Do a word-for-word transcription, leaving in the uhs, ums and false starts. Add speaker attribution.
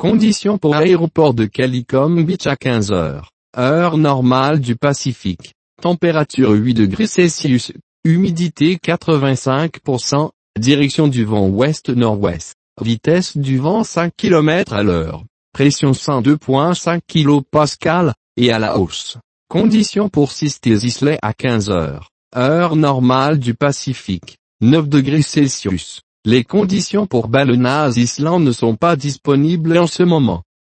Speaker 1: Conditions pour aéroport de Calicom Beach à quinze heures, heure normale du Pacifique. Température huit degrés Celsius, humidité quatre-vingt-cinq pour cent, direction du vent ouest-nord-ouest, vitesse du vent cinq kilomètres à l'heure, pression cent deux virgule cinq kilopascales, et à la hausse. Conditions pour Sisters Islet à quinze heures, heure normale du Pacifique, neuf degrés Celsius. Les conditions pour Balenas Island ne sont pas disponibles en ce moment.